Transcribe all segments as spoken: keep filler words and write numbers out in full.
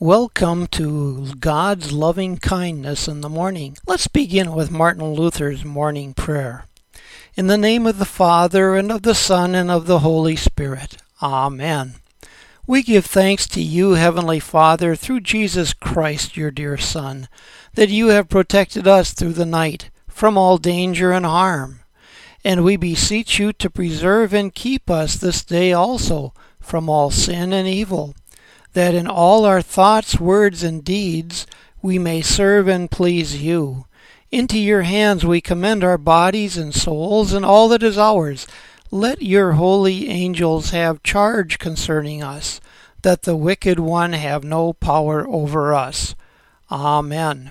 Welcome to God's loving kindness in the morning. Let's begin with Martin Luther's morning prayer. In the name of the Father, and of the Son, and of the Holy Spirit. Amen. We give thanks to you, Heavenly Father, through Jesus Christ, your dear Son, that you have protected us through the night from all danger and harm. And we beseech you to preserve and keep us this day also from all sin and evil, that in all our thoughts, words, and deeds we may serve and please you. Into your hands we commend our bodies and souls and all that is ours. Let your holy angels have charge concerning us, that the wicked one have no power over us. Amen.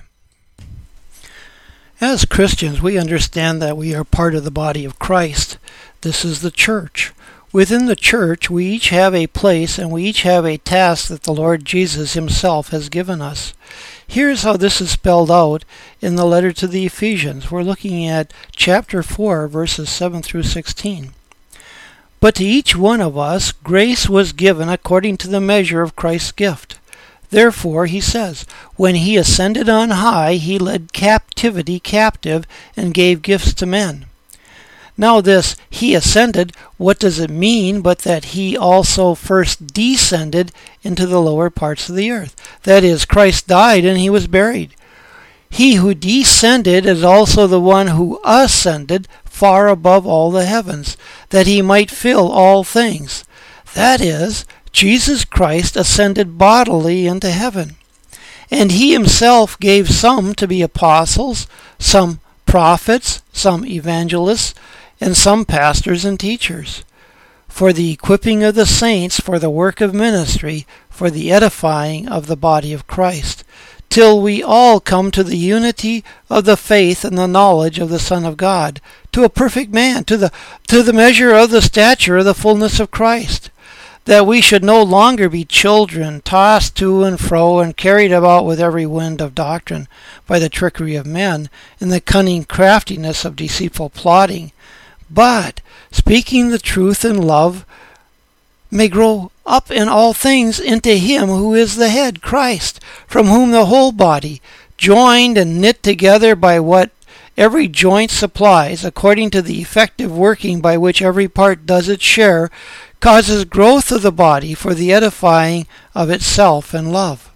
As Christians, we understand that we are part of the body of Christ. This is the church. Within the church, we each have a place and we each have a task that the Lord Jesus himself has given us. Here's how this is spelled out in the letter to the Ephesians. We're looking at chapter four, verses seven through sixteen. But to each one of us grace was given according to the measure of Christ's gift. Therefore, he says, when he ascended on high, he led captivity captive and gave gifts to men. Now this, he ascended, what does it mean but that he also first descended into the lower parts of the earth? That is, Christ died and he was buried. He who descended is also the one who ascended far above all the heavens, that he might fill all things. That is, Jesus Christ ascended bodily into heaven. And he himself gave some to be apostles, some prophets, some evangelists, and some pastors and teachers, for the equipping of the saints, for the work of ministry, for the edifying of the body of Christ, till we all come to the unity of the faith and the knowledge of the Son of God, to a perfect man, to the to the measure of the stature of the fullness of Christ, that we should no longer be children, tossed to and fro and carried about with every wind of doctrine by the trickery of men and the cunning craftiness of deceitful plotting, but, speaking the truth in love, may grow up in all things into him who is the head, Christ, from whom the whole body, joined and knit together by what every joint supplies, according to the effective working by which every part does its share, causes growth of the body for the edifying of itself in love.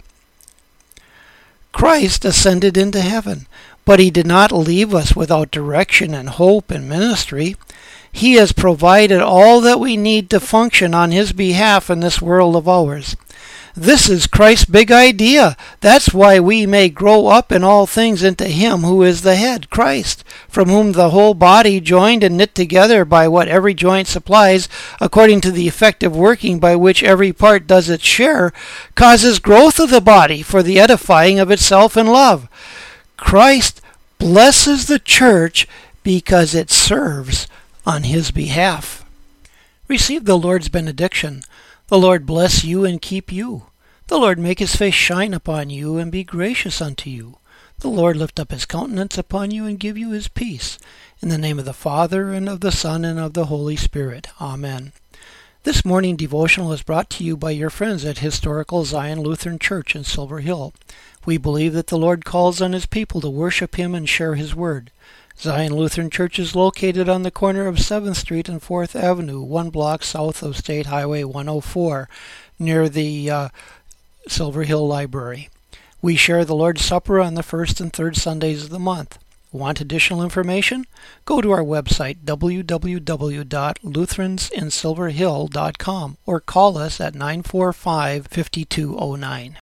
Christ ascended into heaven, but he did not leave us without direction and hope and ministry. He has provided all that we need to function on his behalf in this world of ours. This is Christ's big idea. That's why we may grow up in all things into him who is the head, Christ, from whom the whole body, joined and knit together by what every joint supplies, according to the effective working by which every part does its share, causes growth of the body for the edifying of itself in love. Christ blesses the church because it serves on his behalf. Receive the Lord's benediction. The Lord bless you and keep you. The Lord make his face shine upon you and be gracious unto you. The Lord lift up his countenance upon you and give you his peace. In the name of the Father, and of the Son, and of the Holy Spirit. Amen. This morning devotional is brought to you by your friends at Historical Zion Lutheran Church in Silver Hill. We believe that the Lord calls on his people to worship him and share his word. Zion Lutheran Church is located on the corner of seventh Street and fourth Avenue, one block south of State Highway one oh four, near the uh, Silver Hill Library. We share the Lord's Supper on the first and third Sundays of the month. Want additional information? Go to our website, w w w dot lutherans in silver hill dot com, or call us at nine four five, five two zero nine.